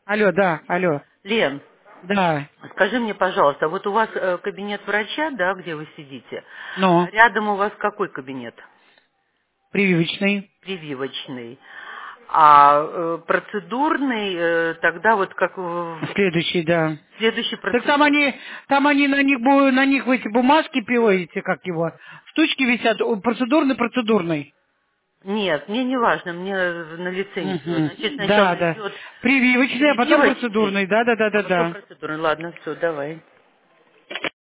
Алло, да, алло. Лен, Да. скажи мне, пожалуйста, вот у вас кабинет врача, да, где вы сидите, Но. рядом у вас какой кабинет? Прививочный. Прививочный. А процедурный, тогда вот как Следующий, да. следующий Так процедур. там они на них в эти бумажки пилаете, как его, штучки висят, процедурный. Нет, мне не важно, мне на лицензию. Угу. Значит, сначала Да, да. идет Прививочный, а потом прививочный, процедурный. Да, да, да, а да, потом да. процедурный. Ладно, все, давай.